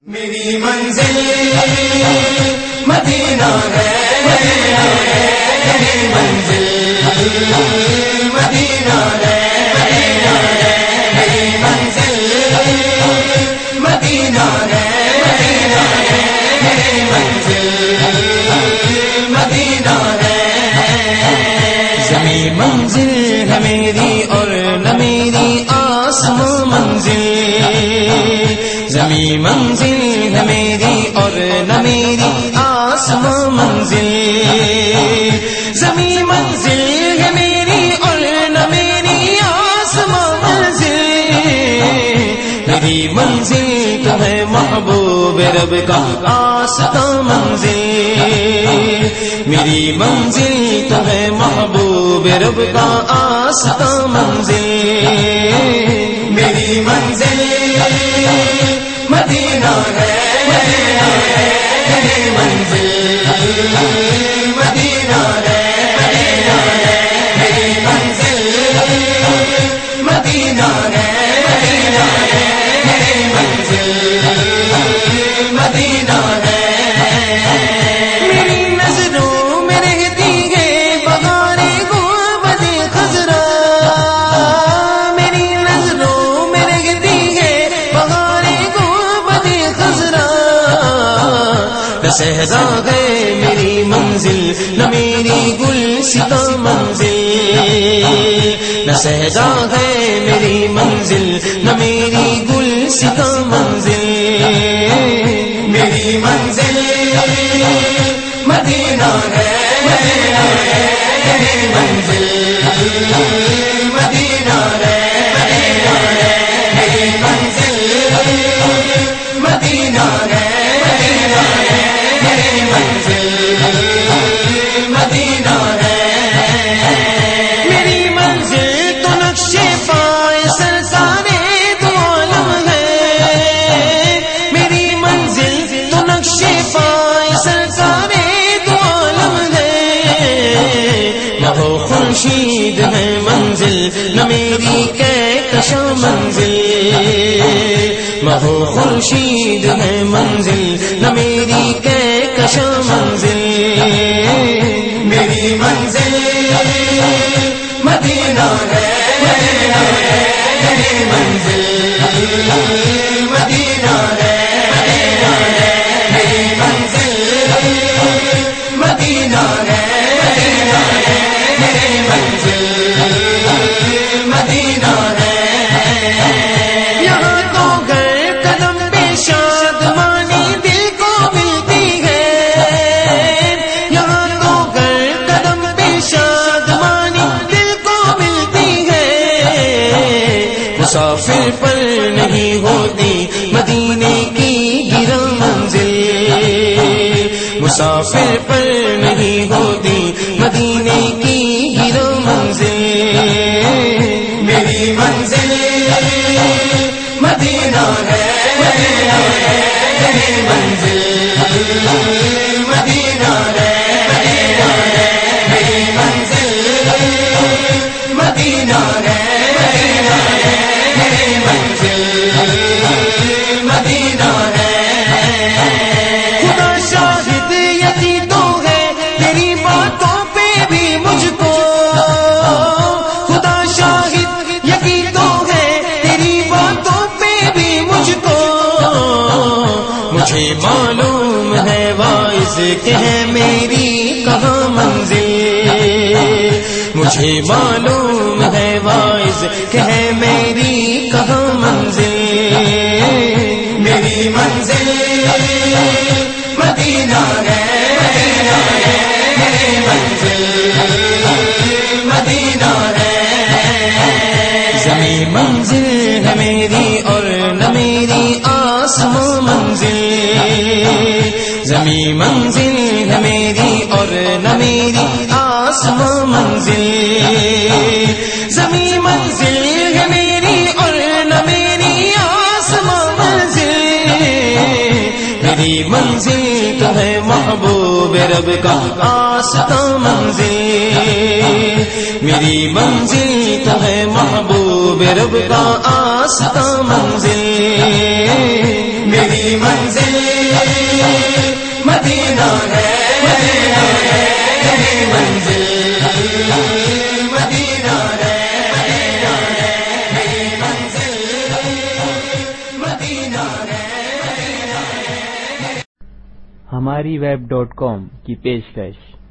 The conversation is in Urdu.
میری منزل مدینہ ہے، میری منزل مدینہ ہے، میری منزل مدینہ ہے، میری منزل مدینہ ہے۔ زمین منزل ہے میری اور نہ میری آسماں منزل، زمین منزل ہے میری اور نہ میری آسماں منزل، زمین منزل ہے میری اور نہ میری آسماں منزل، میری منزل تو ہے محبوب رب کا آستاں منزل، میری منزل تو ہے محبوب رب کا آستاں منزل، میری منزل مدینہ ہے، میری منزل مدینہ ہے، میری منزل مدینہ ہے، میری منزل مدینہ ہے۔ میری نظروں میں رہتی ہے بہاریں گنبد خضرا، میری نظروں میں رہتی ہے بہاریں گنبد خضرا، نہ صحرا ہے میری منزل نہ میری گلستاں منزل، نہ صحرا ہے میری منزل نہ میری گلستاں منزل، میری منزل مدینہ ہے، میری منزل مدینہ ہے، میری منزل مدینہ ہے، میری منزل مدینہ ہے۔ میری منزل تو نقشے پائے سرکارے دو عالم ہے، میری منزل تو نقشے پائے سرکارے دو عالم ہے، نہ وہ خورشید ہے منزل نہ میری کہکشاں منزل، نہ وہ خورشید ہے منزل نہ میری کہکشاں منزل، میری منزل مدینہ ہے، میری منزل مدینہ ہے، میری منزل مدینہ ہے، میری منزل مدینہ ہے۔ یہاں تو گھر قدم پہ شادمانی دل کو ملتی ہے، یہاں تو گھر قدم پہ شادمانی دل کو ملتی ہے، مسافر پر نہیں ہوتی مدینے کی گراں منزل، مسافر پر نہیں ہوتی مدینے کی گراں منزل، میری منزل مدینہ ہے، میری منزل مدینہ ہے، میری منزل مدینہ ہے، میری منزل مدینہ ہے۔ خدا شاہد یقین تو ہے تیری باتوں پہ بھی مجھ کو، خدا شاہد یقین تو ہے تیری باتوں پہ بھی مجھ کو، مجھے معلوم ہے واعظ کہ ہے میری کہاں منزل، مجھے معلوم ہے واعظ کہ ہے میری کہاں منزل، میری منزل مدینہ ہے، میری منزل مدینہ ہے۔ زمین منزل ہے میری اور نہ میری آسماں منزل، زمین منزل ہے میری اور نہ میری آسماں منزل، زمین منزل ہے میری اور نہ میری آسماں منزل، میری منزل تو ہے محبوب رب کا آستاں منزل، میری منزل تو ہے محبوب رب کا آستاں منزل، میری میری منزل مدینہ ہے، میری منزل مدینہ ہے، میری منزل مدینہ ہے۔ ہماری web.com کی پیشکش